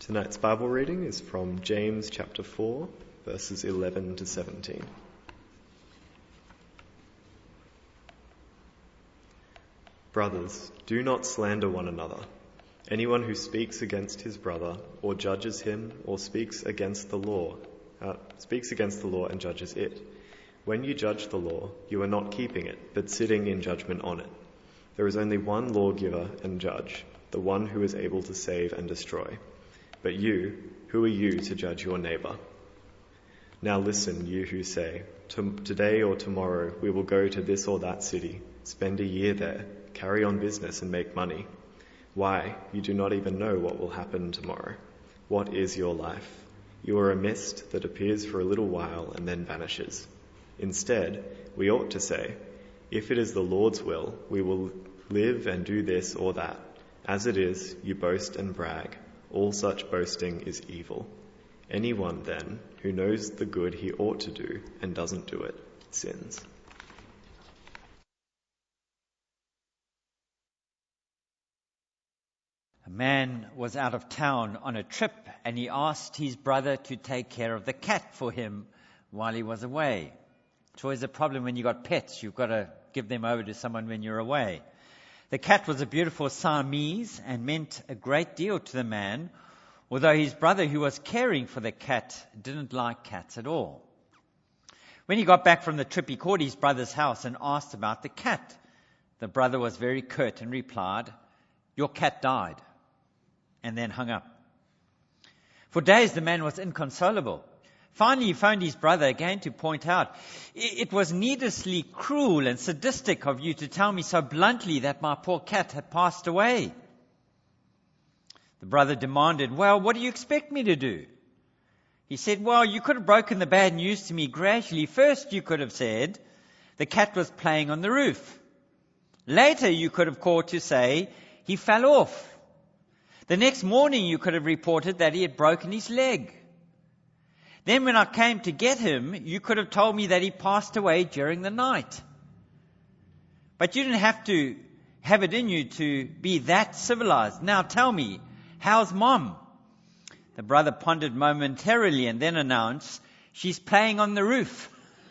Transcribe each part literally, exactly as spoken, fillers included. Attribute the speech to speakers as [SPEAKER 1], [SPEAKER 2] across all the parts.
[SPEAKER 1] Tonight's Bible reading is from James chapter four, verses eleven to seventeen. Brothers, do not slander one another. Anyone who speaks against his brother or judges him or speaks against the law, uh, speaks against the law and judges it. When you judge the law, you are not keeping it, but sitting in judgment on it. There is only one lawgiver and judge, the one who is able to save and destroy. But you, who are you to judge your neighbor? Now listen, you who say, today or tomorrow we will go to this or that city, spend a year there, carry on business and make money. Why? You do not even know what will happen tomorrow. What is your life? You are a mist that appears for a little while and then vanishes. Instead, we ought to say, if it is the Lord's will, we will live and do this or that. As it is, you boast and brag. All such boasting is evil. Anyone, then, who knows the good he ought to do and doesn't do it, sins.
[SPEAKER 2] A man was out of town on a trip and he asked his brother to take care of the cat for him while he was away. It's always a problem when you've got pets. You've got to give them over to someone when you're away. The cat was a beautiful Siamese and meant a great deal to the man, although his brother who was caring for the cat didn't like cats at all. When he got back from the trip, he called his brother's house and asked about the cat. The brother was very curt and replied, "Your cat died," and then hung up. For days the man was inconsolable. Finally, he phoned his brother again to point out, "It was needlessly cruel and sadistic of you to tell me so bluntly that my poor cat had passed away." The brother demanded, "Well, what do you expect me to do?" He said, "Well, you could have broken the bad news to me gradually. First, you could have said the cat was playing on the roof. Later, you could have called to say he fell off. The next morning, you could have reported that he had broken his leg. Then when I came to get him, you could have told me that he passed away during the night. But you didn't have to have it in you to be that civilized. Now tell me, how's Mom?" The brother pondered momentarily and then announced, "She's playing on the roof."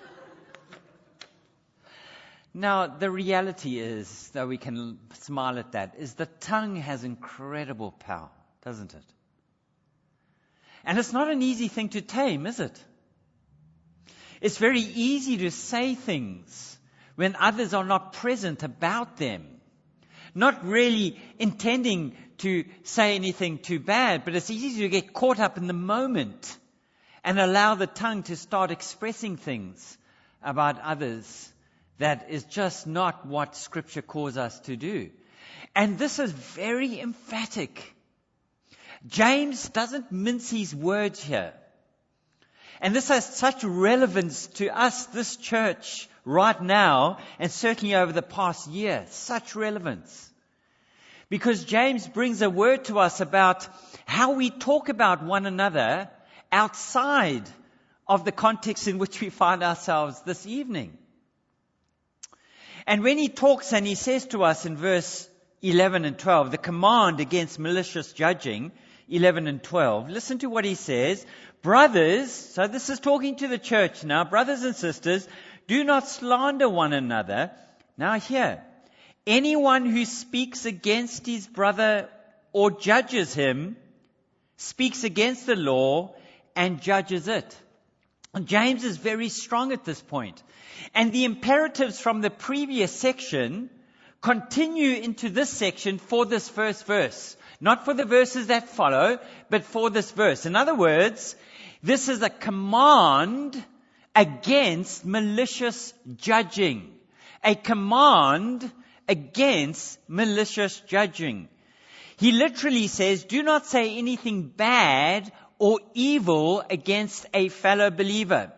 [SPEAKER 2] Now, the reality is, though we can smile at that, is the tongue has incredible power, doesn't it? And it's not an easy thing to tame, is it? It's very easy to say things when others are not present about them. Not really intending to say anything too bad, but it's easy to get caught up in the moment and allow the tongue to start expressing things about others that is just not what Scripture calls us to do. And this is very emphatic. James doesn't mince his words here. And this has such relevance to us, this church, right now, and certainly over the past year. Such relevance. Because James brings a word to us about how we talk about one another outside of the context in which we find ourselves this evening. And when he talks and he says to us in verse eleven and twelve, the command against malicious judging, eleven and twelve, listen to what he says. "Brothers," so this is talking to the church now, "brothers and sisters, do not slander one another." Now here, anyone who speaks against his brother or judges him speaks against the law and judges it. And James is very strong at this point. And the imperatives from the previous section continue into this section for this first verse. Not for the verses that follow, but for this verse. In other words, this is a command against malicious judging. A command against malicious judging. He literally says, do not say anything bad or evil against a fellow believer.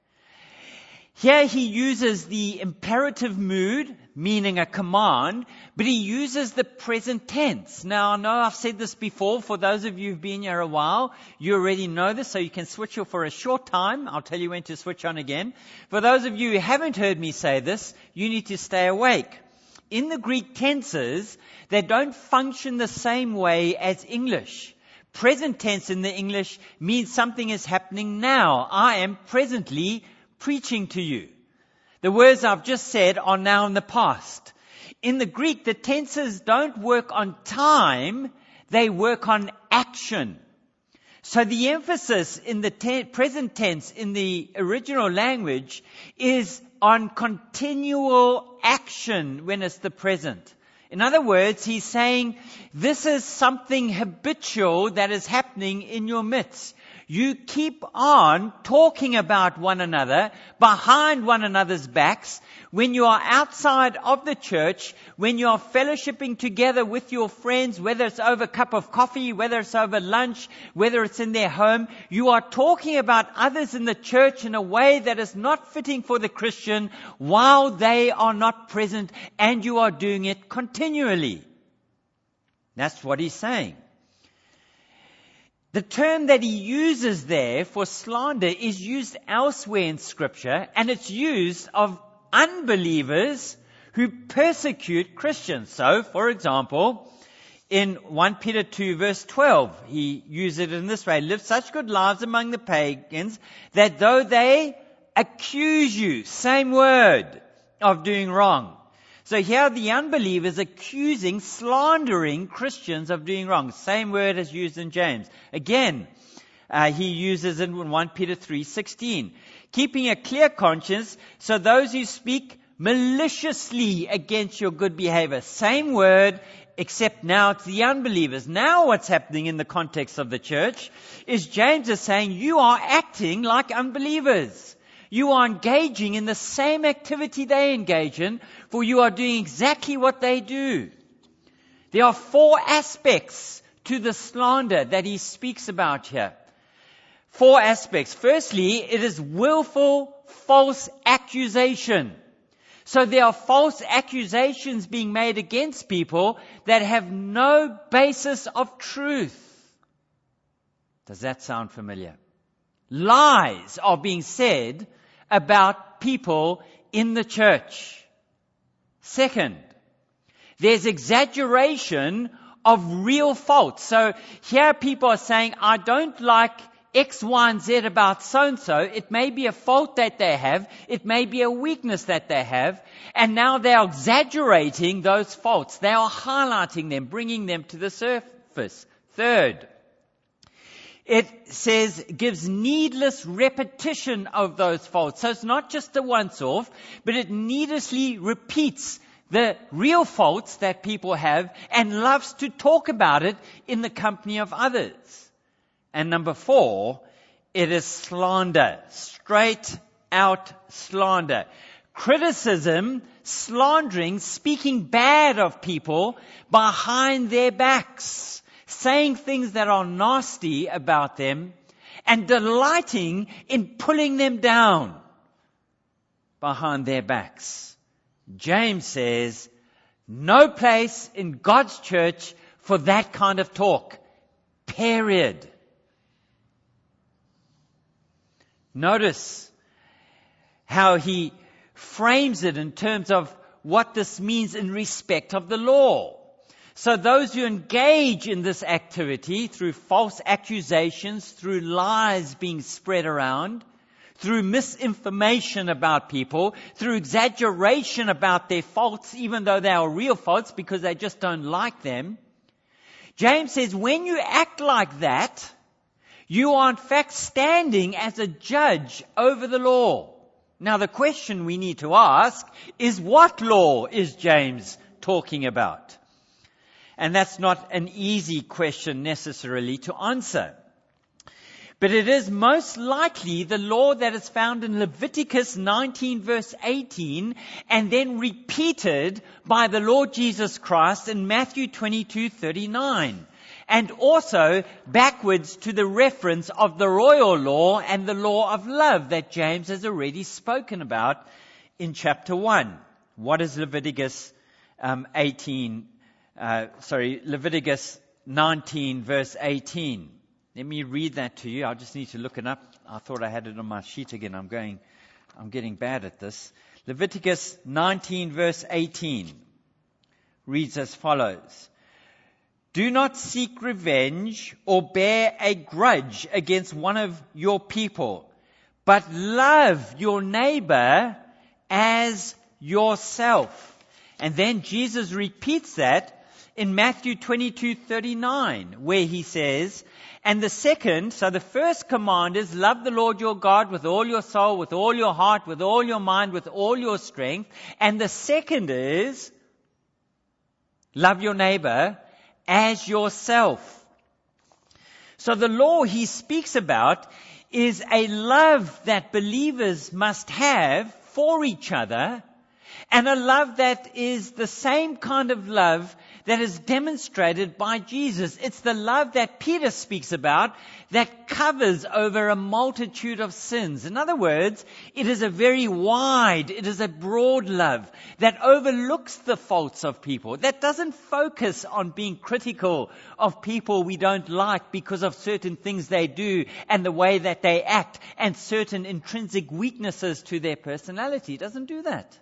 [SPEAKER 2] Here he uses the imperative mood, meaning a command, but he uses the present tense. Now, I know I've said this before. For those of you who've been here a while, you already know this, so you can switch off for a short time. I'll tell you when to switch on again. For those of you who haven't heard me say this, you need to stay awake. In the Greek tenses, they don't function the same way as English. Present tense in the English means something is happening now. I am presently preaching to you. The words I've just said are now in the past. In the Greek, the tenses don't work on time, they work on action. So the emphasis in the te- present tense in the original language is on continual action when it's the present. In other words, he's saying this is something habitual that is happening in your midst. You keep on talking about one another behind one another's backs when you are outside of the church, when you are fellowshipping together with your friends, whether it's over a cup of coffee, whether it's over lunch, whether it's in their home. You are talking about others in the church in a way that is not fitting for the Christian while they are not present, and you are doing it continually. That's what he's saying. The term that he uses there for slander is used elsewhere in Scripture, and it's used of unbelievers who persecute Christians. So, for example, in First Peter two verse twelve, he uses it in this way: live such good lives among the pagans that though they accuse you, same word, of doing wrong. So here the unbeliever is accusing, slandering Christians of doing wrong. Same word as used in James. Again, uh, he uses it in First Peter three sixteen. Keeping a clear conscience, so those who speak maliciously against your good behavior. Same word, except now it's the unbelievers. Now what's happening in the context of the church is James is saying you are acting like unbelievers. You are engaging in the same activity they engage in, for you are doing exactly what they do. There are four aspects to the slander that he speaks about here. Four aspects. Firstly, it is willful false accusation. So there are false accusations being made against people that have no basis of truth. Does that sound familiar? Lies are being said about people in the church. Second, there's exaggeration of real faults. So here people are saying, I don't like X, Y, and Z about so-and-so. It may be a fault that they have. It may be a weakness that they have. And now they are exaggerating those faults. They are highlighting them, bringing them to the surface. Third, it says, gives needless repetition of those faults. So it's not just a once-off, but it needlessly repeats the real faults that people have and loves to talk about it in the company of others. And number four, it is slander, straight out slander. Criticism, slandering, speaking bad of people behind their backs, saying things that are nasty about them, and delighting in pulling them down behind their backs. James says, no place in God's church for that kind of talk. Period. Notice how he frames it in terms of what this means in respect of the law. So those who engage in this activity through false accusations, through lies being spread around, through misinformation about people, through exaggeration about their faults, even though they are real faults because they just don't like them. James says, when you act like that, you are in fact standing as a judge over the law. Now the question we need to ask is, what law is James talking about? And that's not an easy question necessarily to answer. But it is most likely the law that is found in Leviticus nineteen verse eighteen and then repeated by the Lord Jesus Christ in Matthew twenty-two thirty-nine. And also backwards to the reference of the royal law and the law of love that James has already spoken about in chapter one. What is Leviticus um, eighteen? Uh, sorry, Leviticus nineteen verse eighteen. Let me read that to you. I just need to look it up. I thought I had it on my sheet again. I'm going, I'm getting bad at this. Leviticus nineteen verse eighteen reads as follows. Do not seek revenge or bear a grudge against one of your people, but love your neighbor as yourself. And then Jesus repeats that in Matthew twenty-two thirty-nine, where he says, and the second, so the first command is love the Lord your God with all your soul, with all your heart, with all your mind, with all your strength. And the second is love your neighbor as yourself. So the law he speaks about is a love that believers must have for each other, and a love that is the same kind of love that is demonstrated by Jesus. It's the love that Peter speaks about that covers over a multitude of sins. In other words, it is a very wide, it is a broad love that overlooks the faults of people, that doesn't focus on being critical of people we don't like because of certain things they do and the way that they act and certain intrinsic weaknesses to their personality. It doesn't do that.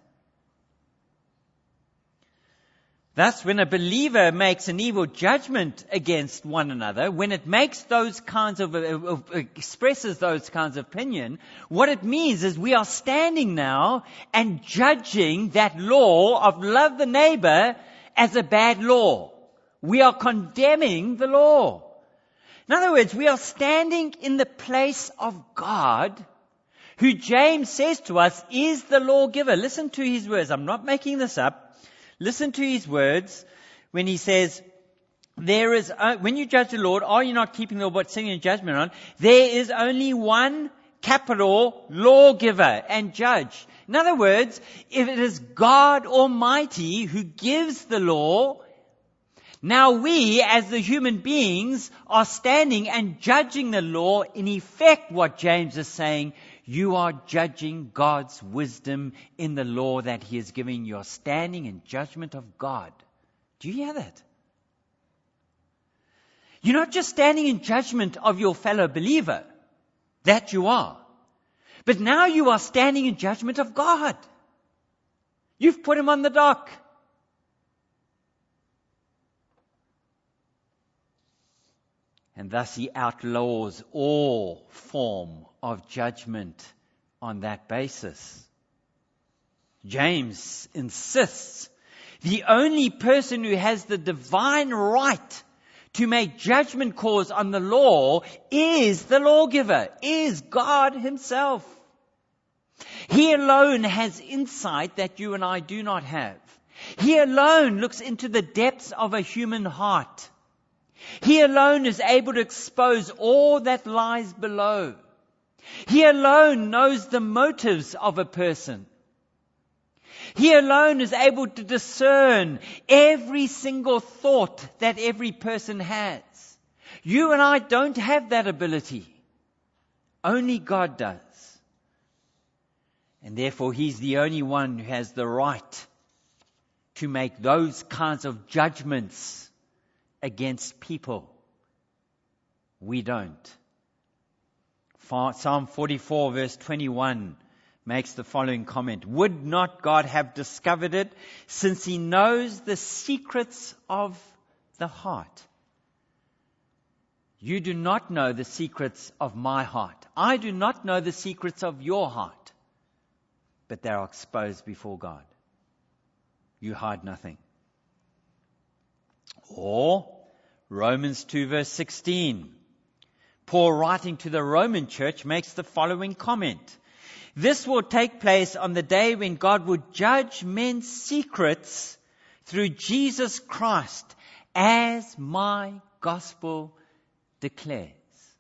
[SPEAKER 2] Thus, when a believer makes an evil judgment against one another, when it makes those kinds of, uh, expresses those kinds of opinion, what it means is we are standing now and judging that law of love the neighbor as a bad law. We are condemning the law. In other words, we are standing in the place of God, who James says to us is the lawgiver. Listen to his words. I'm not making this up. Listen to his words when he says, there is, uh, when you judge the Lord, are you not keeping the law but sitting in judgment on? There is only one capital lawgiver and judge. In other words, if it is God Almighty who gives the law, now we as the human beings are standing and judging the law. In effect, what James is saying, you are judging God's wisdom in the law that He is giving. You're standing in judgment of God. Do you hear that? You're not just standing in judgment of your fellow believer. That you are. But now you are standing in judgment of God. You've put Him on the dock. And thus He outlaws all form of judgment on that basis. James insists the only person who has the divine right to make judgment calls on the law is the lawgiver, is God Himself. He alone has insight that you and I do not have. He alone looks into the depths of a human heart. He alone is able to expose all that lies below. He alone knows the motives of a person. He alone is able to discern every single thought that every person has. You and I don't have that ability. Only God does. And therefore He's the only one who has the right to make those kinds of judgments against people. We don't. Psalm forty-four verse twenty-one makes the following comment. Would not God have discovered it, since He knows the secrets of the heart? You do not know the secrets of my heart. I do not know the secrets of your heart. But they are exposed before God. You hide nothing. Or Romans two verse sixteen. Paul, writing to the Roman church, makes the following comment. This will take place on the day when God will judge men's secrets through Jesus Christ, as my gospel declares.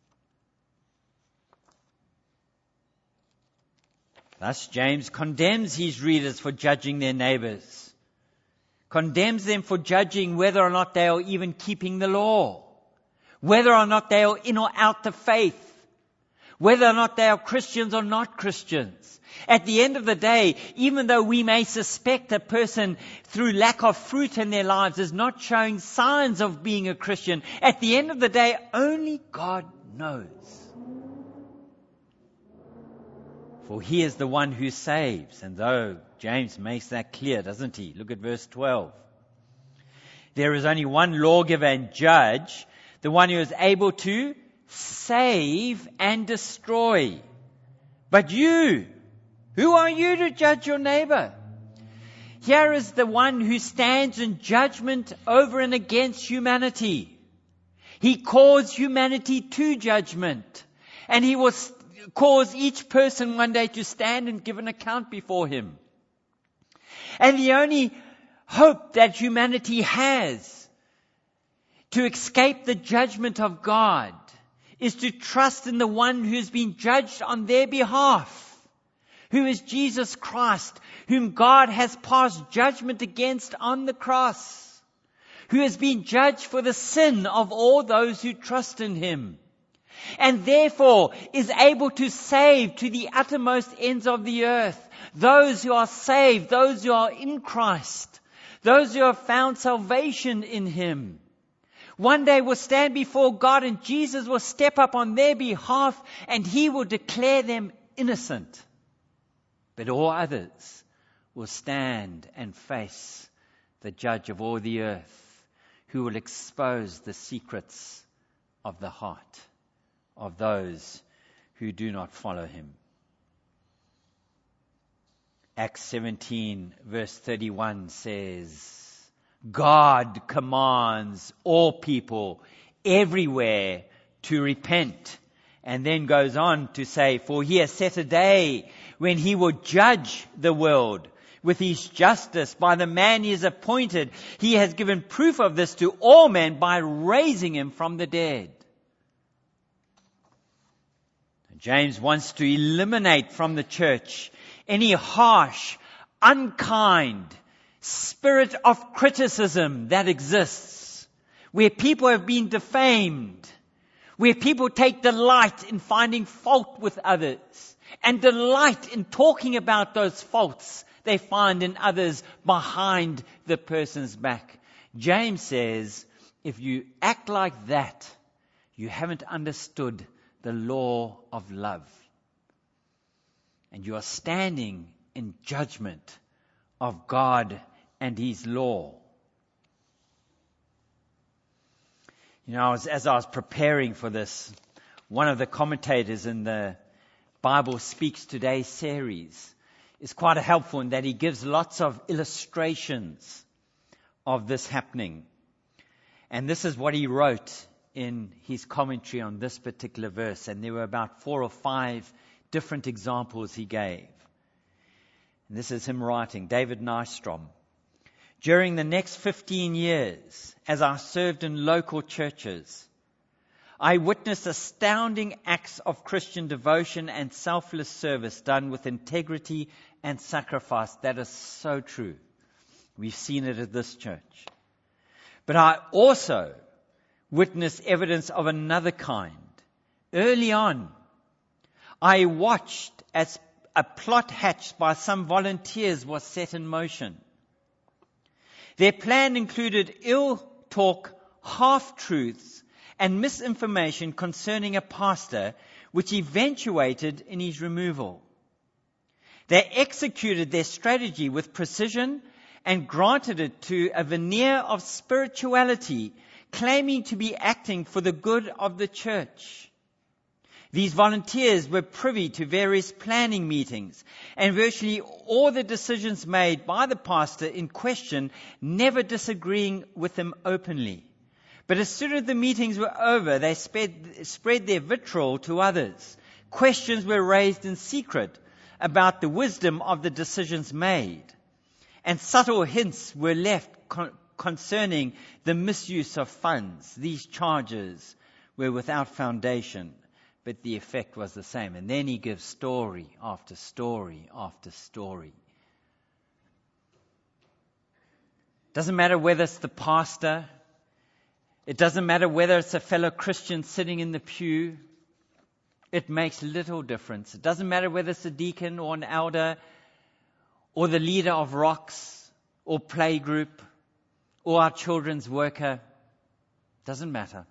[SPEAKER 2] Thus, James condemns his readers for judging their neighbors, condemns them for judging whether or not they are even keeping the law, whether or not they are in or out the faith, whether or not they are Christians or not Christians. At the end of the day, even though we may suspect a person through lack of fruit in their lives is not showing signs of being a Christian, at the end of the day, only God knows. For He is the one who saves. And though James makes that clear, doesn't he? Look at verse twelve. There is only one lawgiver and judge, the one who is able to save and destroy. But you, who are you to judge your neighbor? Here is the one who stands in judgment over and against humanity. He calls humanity to judgment, and he will cause each person one day to stand and give an account before him. And the only hope that humanity has to escape the judgment of God is to trust in the one who's been judged on their behalf, who is Jesus Christ, whom God has passed judgment against on the cross, who has been judged for the sin of all those who trust in him, and therefore is able to save to the uttermost ends of the earth those who are saved, those who are in Christ, those who have found salvation in him. One day will stand before God, and Jesus will step up on their behalf, and he will declare them innocent. But all others will stand and face the judge of all the earth, who will expose the secrets of the heart of those who do not follow him. Acts seventeen verse thirty-one says, God commands all people everywhere to repent. And then goes on to say, for he has set a day when he will judge the world with his justice by the man he has appointed. He has given proof of this to all men by raising him from the dead. James wants to eliminate from the church any harsh, unkind spirit of criticism that exists, where people have been defamed, where people take delight in finding fault with others and delight in talking about those faults they find in others behind the person's back. James says, if you act like that, you haven't understood the law of love. And you are standing in judgment of God and his law. You know, as, as I was preparing for this, one of the commentators in the Bible Speaks Today series is quite helpful in that he gives lots of illustrations of this happening. And this is what he wrote in his commentary on this particular verse. And there were about four or five different examples he gave. And this is him writing, David Nystrom. During the next fifteen years, as I served in local churches, I witnessed astounding acts of Christian devotion and selfless service done with integrity and sacrifice. That is so true. We've seen it at this church. But I also witnessed evidence of another kind. Early on, I watched as a plot hatched by some volunteers was set in motion. Their plan included ill talk, half-truths, and misinformation concerning a pastor, which eventuated in his removal. They executed their strategy with precision and granted it to a veneer of spirituality, claiming to be acting for the good of the church. These volunteers were privy to various planning meetings, and virtually all the decisions made by the pastor in question, never disagreeing with him openly. But as soon as the meetings were over, they spread, spread their vitriol to others. Questions were raised in secret about the wisdom of the decisions made, and subtle hints were left con- concerning the misuse of funds. These charges were without foundation, but the effect was the same. And then he gives story after story after story. Doesn't matter whether it's the pastor. It doesn't matter whether it's a fellow Christian sitting in the pew. It makes little difference. It doesn't matter whether it's a deacon or an elder or the leader of Rocks or playgroup or our children's worker. Doesn't matter.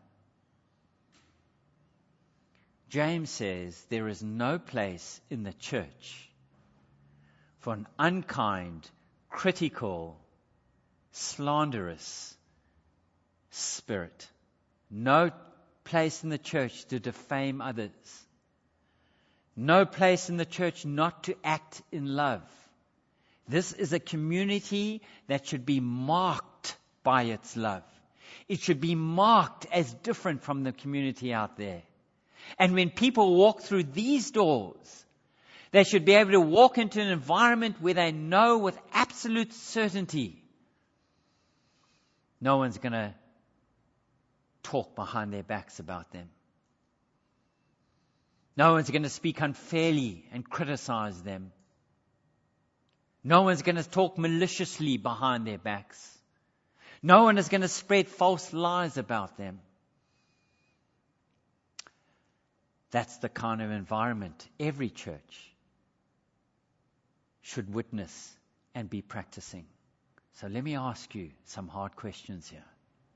[SPEAKER 2] James says there is no place in the church for an unkind, critical, slanderous spirit. No place in the church to defame others. No place in the church not to act in love. This is a community that should be marked by its love. It should be marked as different from the community out there. And when people walk through these doors, they should be able to walk into an environment where they know with absolute certainty no one's going to talk behind their backs about them. No one's going to speak unfairly and criticize them. No one's going to talk maliciously behind their backs. No one is going to spread false lies about them. That's the kind of environment every church should witness and be practicing. So let me ask you some hard questions here.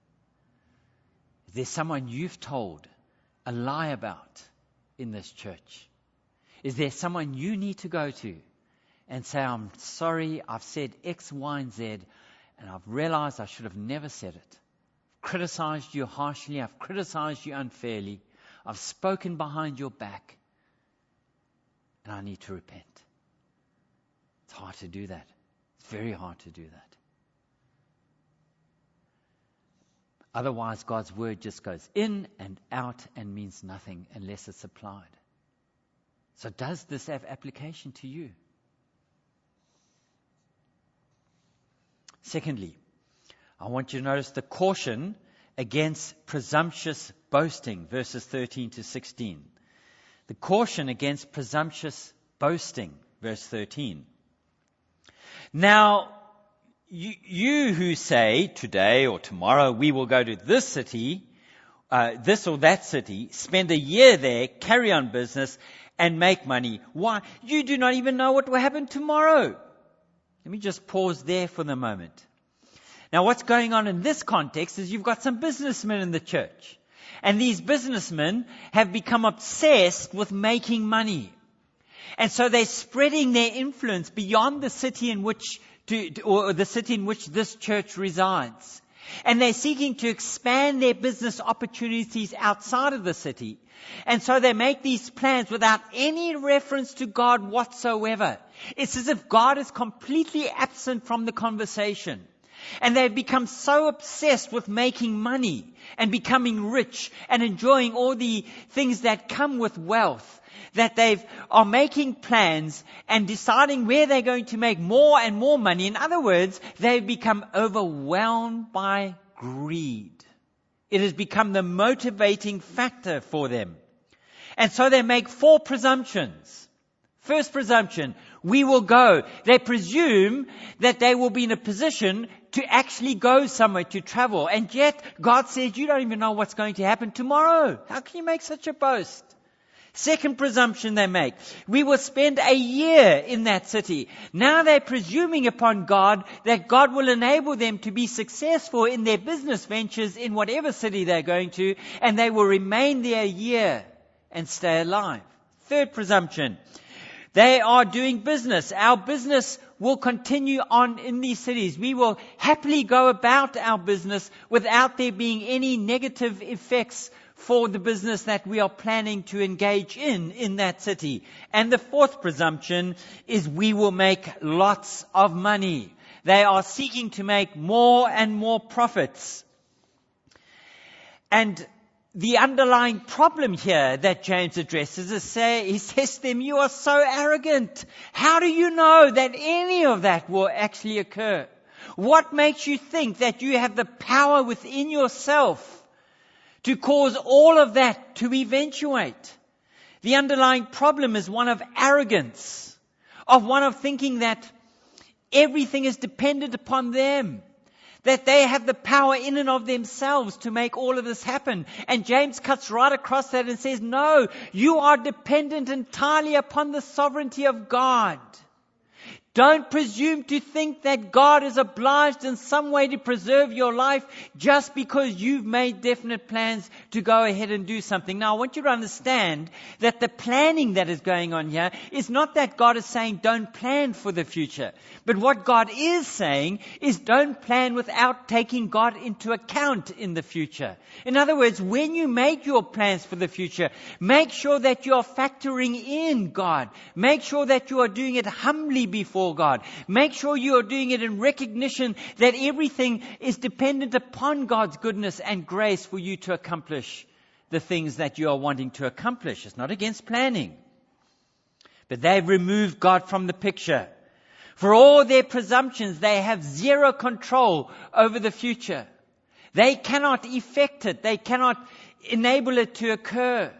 [SPEAKER 2] Is there someone you've told a lie about in this church? Is there someone you need to go to and say, I'm sorry, I've said X, Y, and Z, and I've realized I should have never said it. I've criticized you harshly. I've criticized you unfairly. I've spoken behind your back. And I need to repent. It's hard to do that. It's very hard to do that. Otherwise, God's word just goes in and out and means nothing unless it's applied. So does this have application to you? Secondly, I want you to notice the caution against presumptuous boasting, verses thirteen to sixteen. The caution against presumptuous boasting, verse thirteen. Now, you, you who say, today or tomorrow we will go to this city, uh, this or that city, spend a year there, carry on business, and make money. Why? You do not even know what will happen tomorrow. Let me just pause there for the moment. Now, what's going on in this context is you've got some businessmen in the church. And these businessmen have become obsessed with making money. And so they're spreading their influence beyond the city in which, to, or the city in which this church resides. And they're seeking to expand their business opportunities outside of the city. And so they make these plans without any reference to God whatsoever. It's as if God is completely absent from the conversation. And they've become so obsessed with making money and becoming rich and enjoying all the things that come with wealth that they are making plans and deciding where they're going to make more and more money. In other words, they've become overwhelmed by greed. It has become the motivating factor for them. And so they make four presumptions. First presumption, we will go. They presume that they will be in a position to actually go somewhere, to travel. And yet, God says, you don't even know what's going to happen tomorrow. How can you make such a boast? Second presumption they make, we will spend a year in that city. Now they're presuming upon God that God will enable them to be successful in their business ventures in whatever city they're going to, and they will remain there a year and stay alive. Third presumption, they are doing business. Our business will continue on in these cities. We will happily go about our business without there being any negative effects for the business that we are planning to engage in, in that city. And the fourth presumption is we will make lots of money. They are seeking to make more and more profits. And the underlying problem here that James addresses is say, he says to them, you are so arrogant. How do you know that any of that will actually occur? What makes you think that you have the power within yourself to cause all of that to eventuate? The underlying problem is one of arrogance, of one of thinking that everything is dependent upon them, that they have the power in and of themselves to make all of this happen. And James cuts right across that and says, no, you are dependent entirely upon the sovereignty of God. Don't presume to think that God is obliged in some way to preserve your life just because you've made definite plans to go ahead and do something. Now, I want you to understand that the planning that is going on here is not that God is saying don't plan for the future. But what God is saying is don't plan without taking God into account in the future. In other words, when you make your plans for the future, make sure that you are factoring in God. Make sure that you are doing it humbly before God. Make sure you are doing it in recognition that everything is dependent upon God's goodness and grace for you to accomplish the things that you are wanting to accomplish. It's not against planning. But they've removed God from the picture. For all their presumptions, they have zero control over the future. They cannot effect it. They cannot enable it to occur.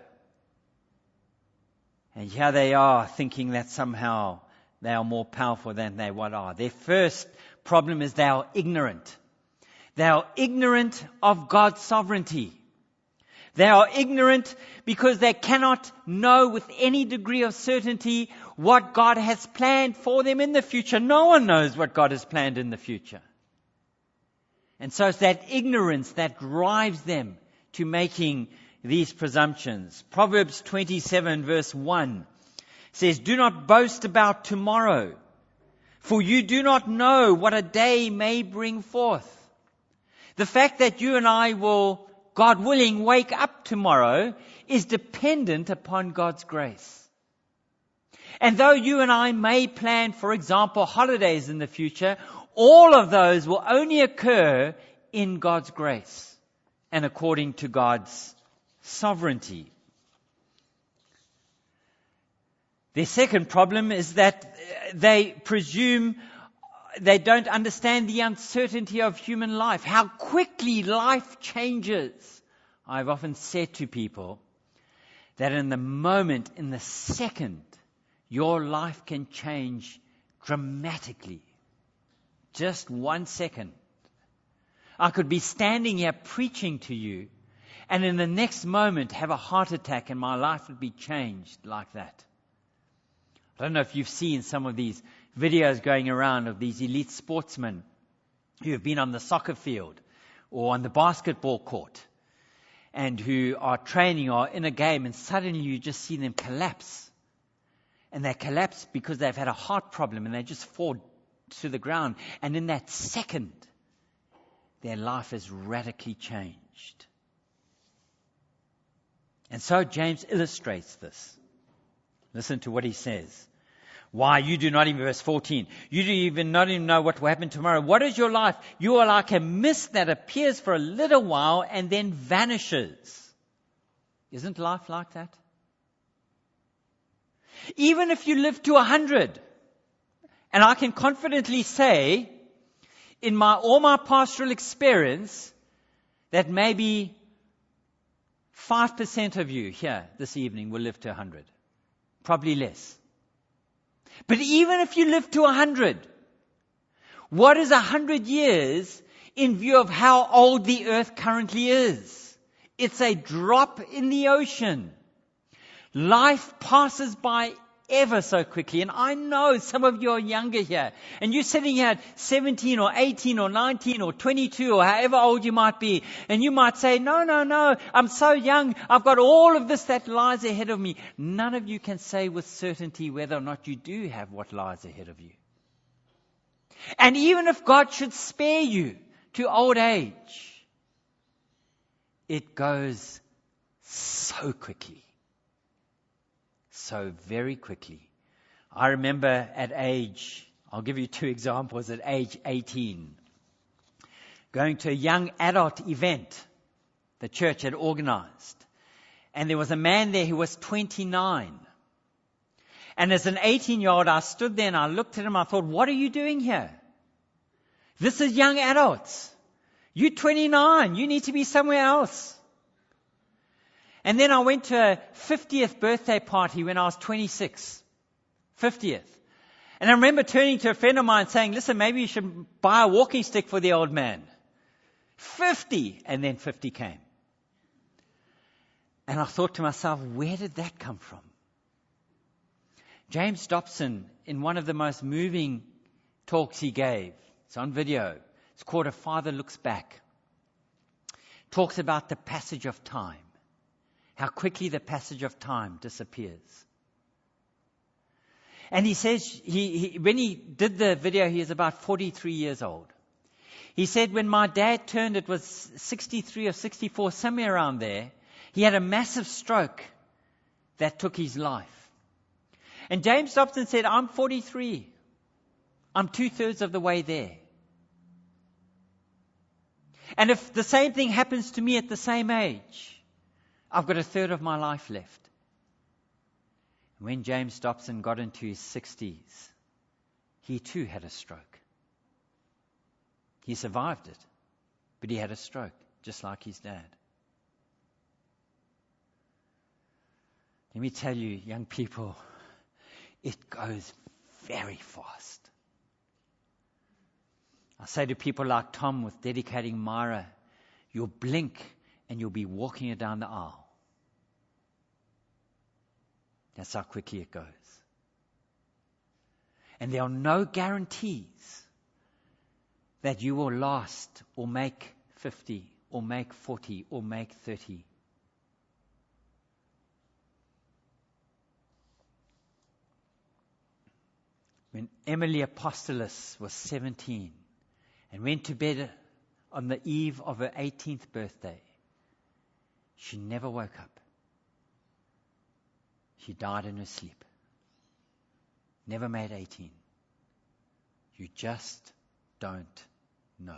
[SPEAKER 2] And here they are thinking that somehow they are more powerful than they what are. Their first problem is they are ignorant. They are ignorant of God's sovereignty. They are ignorant because they cannot know with any degree of certainty what God has planned for them in the future. No one knows what God has planned in the future. And so it's that ignorance that drives them to making these presumptions. Proverbs twenty-seven verse one says, "Do not boast about tomorrow, for you do not know what a day may bring forth." The fact that you and I will, God willing, wake up tomorrow is dependent upon God's grace. And though you and I may plan, for example, holidays in the future, all of those will only occur in God's grace and according to God's sovereignty. Their second problem is that they presume they don't understand the uncertainty of human life, how quickly life changes. I've often said to people that in the moment, in the second, your life can change dramatically. Just one second. I could be standing here preaching to you, and in the next moment have a heart attack and my life would be changed like that. I don't know if you've seen some of these videos going around of these elite sportsmen who have been on the soccer field or on the basketball court and who are training or in a game, and suddenly you just see them collapse. And they collapse because they've had a heart problem and they just fall to the ground. And in that second, their life is radically changed. And so James illustrates this. Listen to what he says. Why, you do not even, verse fourteen, you do even not even know what will happen tomorrow. What is your life? You are like a mist that appears for a little while and then vanishes. Isn't life like that? Even if you live to a hundred, and I can confidently say, in my all my pastoral experience, that maybe five percent of you here this evening will live to a hundred. Probably less. But even if you live to a hundred, what is a hundred years in view of how old the earth currently is? It's a drop in the ocean. Life passes by ever so quickly. And I know some of you are younger here. And you're sitting here at seventeen or eighteen or nineteen or twenty-two or however old you might be. And you might say, no, no, no, I'm so young. I've got all of this that lies ahead of me. None of you can say with certainty whether or not you do have what lies ahead of you. And even if God should spare you to old age, it goes so quickly. So very quickly. I remember at age, I'll give you two examples, at age eighteen, going to a young adult event the church had organized. And there was a man there who was twenty-nine. And as an eighteen-year-old, I stood there and I looked at him, I thought, what are you doing here? This is young adults. You're twenty-nine, you need to be somewhere else. And then I went to a fiftieth birthday party when I was twenty-six. fiftieth. And I remember turning to a friend of mine saying, listen, maybe you should buy a walking stick for the old man. fifty. And then fifty came. And I thought to myself, where did that come from? James Dobson, in one of the most moving talks he gave, it's on video, it's called A Father Looks Back, talks about the passage of time, how quickly the passage of time disappears. And he says, he, he, when he did the video, he was about forty-three years old. He said, when my dad turned, it was sixty-three or sixty-four, somewhere around there, he had a massive stroke that took his life. And James Dobson said, I'm forty-three. I'm two-thirds of the way there. And if the same thing happens to me at the same age, I've got a third of my life left. When James Dobson got into his sixties, he too had a stroke. He survived it, but he had a stroke, just like his dad. Let me tell you, young people, it goes very fast. I say to people like Tom with dedicating Myra, you'll blink and you'll be walking her down the aisle. That's how quickly it goes. And there are no guarantees that you will last or make fifty or make forty or make thirty. When Emily Apostolos was seventeen and went to bed on the eve of her eighteenth birthday, she never woke up. She died in her sleep. Never made eighteen. You just don't know.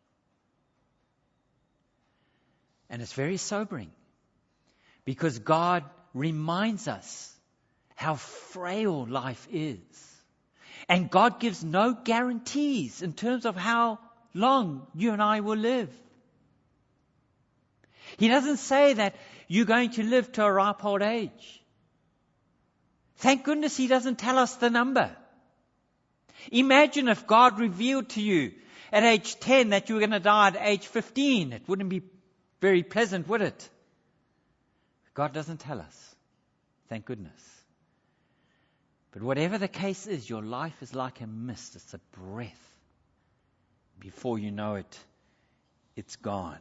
[SPEAKER 2] And it's very sobering, because God reminds us how frail life is. And God gives no guarantees in terms of how long you and I will live. He doesn't say that you're going to live to a ripe old age. Thank goodness He doesn't tell us the number. Imagine if God revealed to you at age ten that you were going to die at age fifteen. It wouldn't be very pleasant, would it? God doesn't tell us. Thank goodness. But whatever the case is, your life is like a mist. It's a breath. Before you know it, it's gone.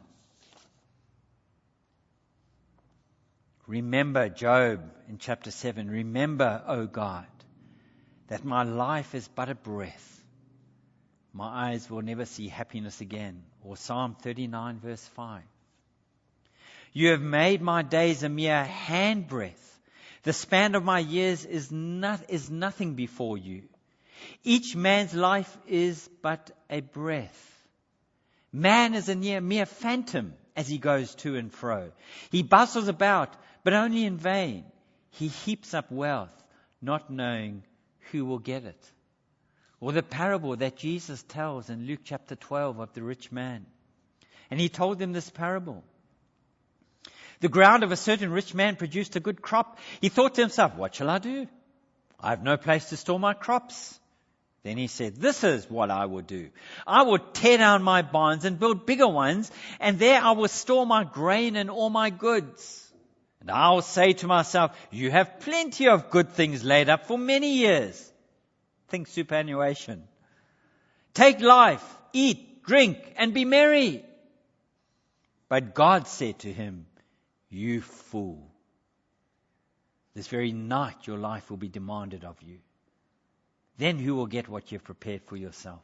[SPEAKER 2] Remember Job in chapter seven. Remember, O God, that my life is but a breath. My eyes will never see happiness again. Or Psalm thirty-nine verse five. You have made my days a mere handbreadth. The span of my years is not, is nothing before you. Each man's life is but a breath. Man is a mere, mere phantom as he goes to and fro. He bustles about, but only in vain. He heaps up wealth, not knowing who will get it. Or the parable that Jesus tells in Luke chapter twelve of the rich man. And He told them this parable. The ground of a certain rich man produced a good crop. He thought to himself, what shall I do? I have no place to store my crops. Then he said, this is what I will do. I will tear down my barns and build bigger ones, and there I will store my grain and all my goods. And I will say to myself, you have plenty of good things laid up for many years. Think superannuation. Take life, eat, drink, and be merry. But God said to him, you fool. This very night your life will be demanded of you. Then who will get what you've prepared for yourself?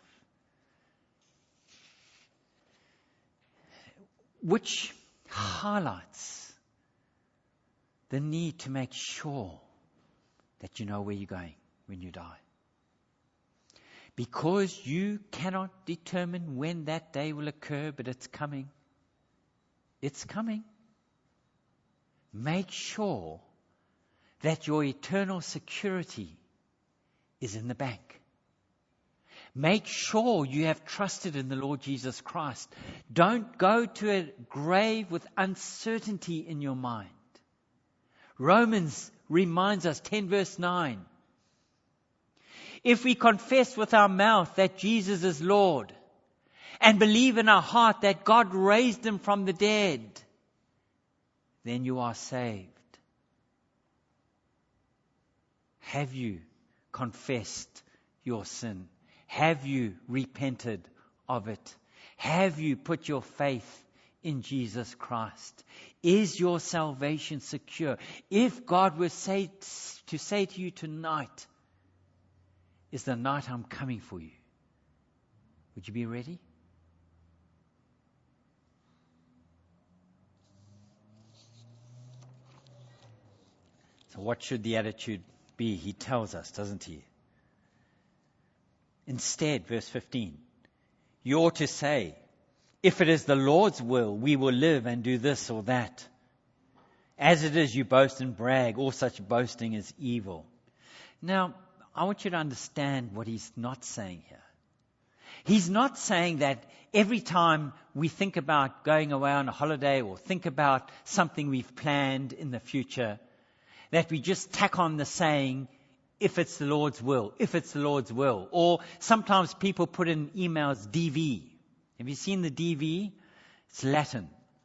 [SPEAKER 2] Which highlights the need to make sure that you know where you're going when you die. Because you cannot determine when that day will occur, but it's coming. It's coming. Make sure that your eternal security is in the bank. Make sure you have trusted in the Lord Jesus Christ. Don't go to a grave with uncertainty in your mind. Romans reminds us, ten verse nine. If we confess with our mouth that Jesus is Lord and believe in our heart that God raised Him from the dead, then you are saved. Have you confessed your sin? Have you repented of it? Have you put your faith in Jesus Christ? Is your salvation secure? If God were say, to say to you tonight, is the night I'm coming for you, would you be ready? So what should the attitude be? He tells us, doesn't he? Instead, verse fifteen, you ought to say, if it is the Lord's will, we will live and do this or that. As it is, you boast and brag. All such boasting is evil. Now, I want you to understand what he's not saying here. He's not saying that every time we think about going away on a holiday or think about something we've planned in the future, that we just tack on the saying, if it's the Lord's will, if it's the Lord's will. Or sometimes people put in emails D V. Have you seen the D V? It's Latin.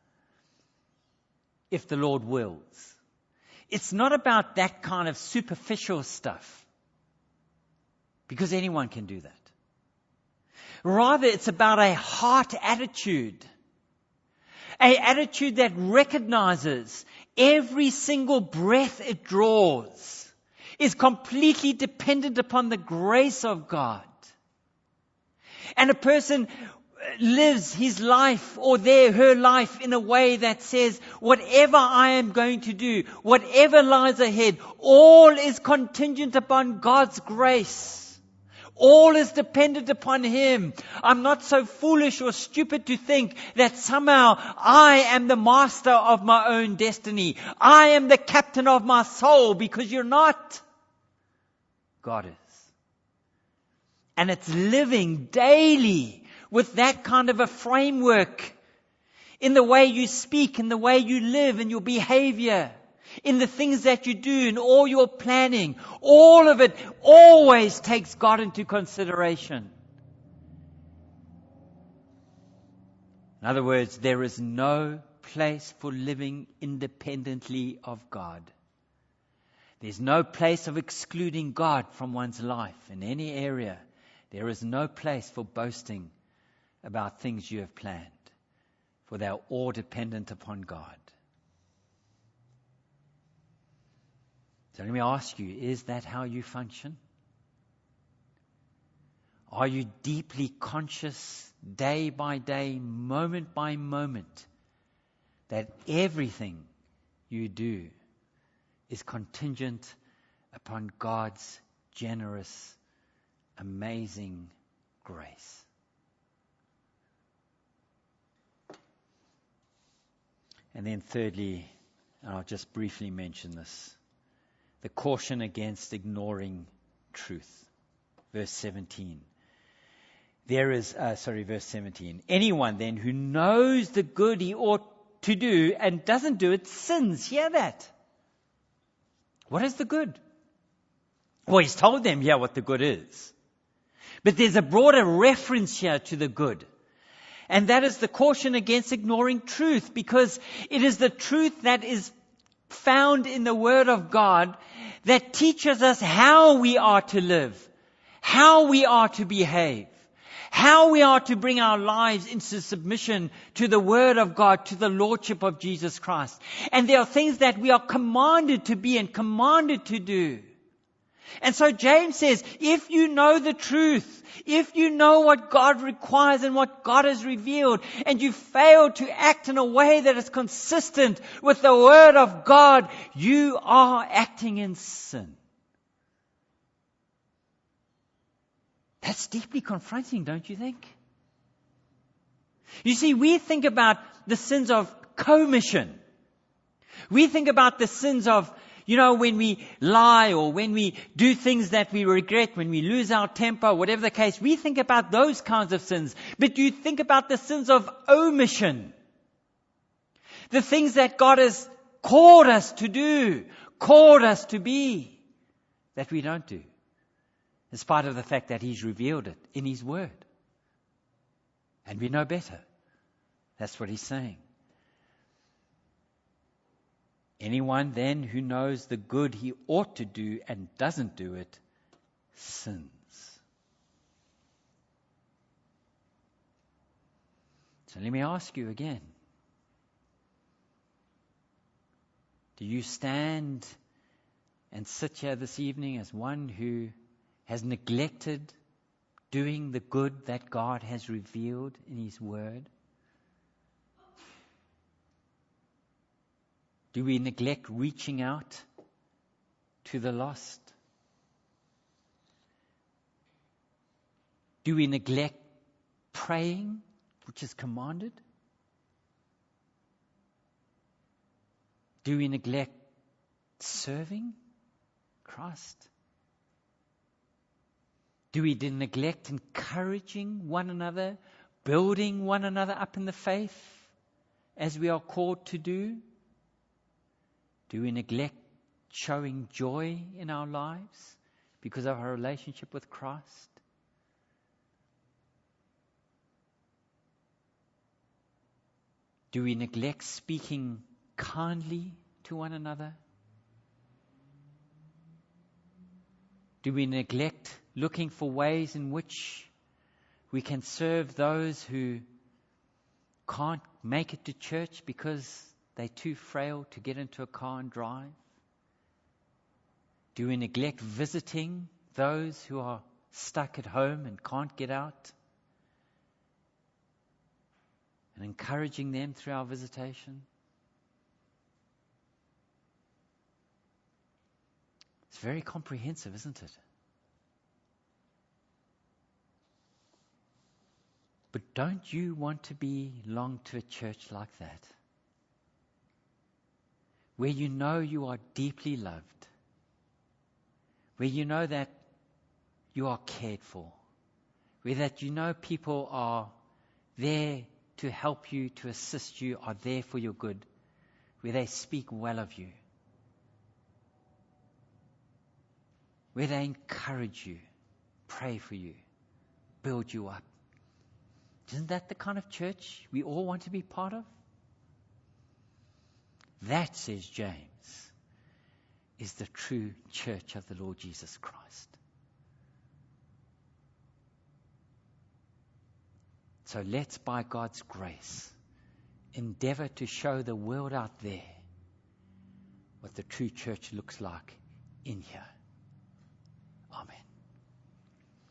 [SPEAKER 2] If the Lord wills. It's not about that kind of superficial stuff, because anyone can do that. Rather, it's about a heart attitude. An attitude that recognizes every single breath it draws is completely dependent upon the grace of God. And a person lives his life or their, her life in a way that says, whatever I am going to do, whatever lies ahead, all is contingent upon God's grace. All is dependent upon Him. I'm not so foolish or stupid to think that somehow I am the master of my own destiny. I am the captain of my soul, because you're not. God is. And it's living daily with that kind of a framework in the way you speak, in the way you live, in your behavior, in the things that you do, in all your planning. All of it always takes God into consideration. In other words, there is no place for living independently of God. There's no place of excluding God from one's life in any area. There is no place for boasting about things you have planned, for they are all dependent upon God. So let me ask you, is that how you function? Are you deeply conscious, day by day, moment by moment, that everything you do is contingent upon God's generous, amazing grace? And then thirdly, and I'll just briefly mention this, the caution against ignoring truth. Verse seventeen. There is, uh, sorry, verse seventeen. Anyone then who knows the good he ought to do and doesn't do it sins. Hear that. What is the good? Well, he's told them here what the good is. But there's a broader reference here to the good. And that is the caution against ignoring truth, because it is the truth that is found in the Word of God that teaches us how we are to live, how we are to behave, how we are to bring our lives into submission to the Word of God, to the Lordship of Jesus Christ. And there are things that we are commanded to be and commanded to do. And so James says, if you know the truth, if you know what God requires and what God has revealed, and you fail to act in a way that is consistent with the Word of God, you are acting in sin. That's deeply confronting, don't you think? You see, we think about the sins of commission. We think about the sins of, you know, when we lie or when we do things that we regret, when we lose our temper, whatever the case, we think about those kinds of sins. But you think about the sins of omission. The things that God has called us to do, called us to be, that we don't do. In spite of the fact that He's revealed it in His Word. And we know better. That's what He's saying. Anyone then who knows the good he ought to do and doesn't do it sins. So let me ask you again. Do you stand and sit here this evening as one who has neglected doing the good that God has revealed in His Word? Do we neglect reaching out to the lost? Do we neglect praying, which is commanded? Do we neglect serving Christ? Do we neglect encouraging one another, building one another up in the faith, as we are called to do? Do we neglect showing joy in our lives because of our relationship with Christ? Do we neglect speaking kindly to one another? Do we neglect looking for ways in which we can serve those who can't make it to church because they're too frail to get into a car and drive? Do we neglect visiting those who are stuck at home and can't get out, and encouraging them through our visitation? It's very comprehensive, isn't it? But don't you want to belong to a church like that, where you know you are deeply loved, where you know that you are cared for, where that you know people are there to help you, to assist you, are there for your good, where they speak well of you, where they encourage you, pray for you, build you up? Isn't that the kind of church we all want to be part of? That, says James, is the true church of the Lord Jesus Christ. So let's, by God's grace, endeavor to show the world out there what the true church looks like in here.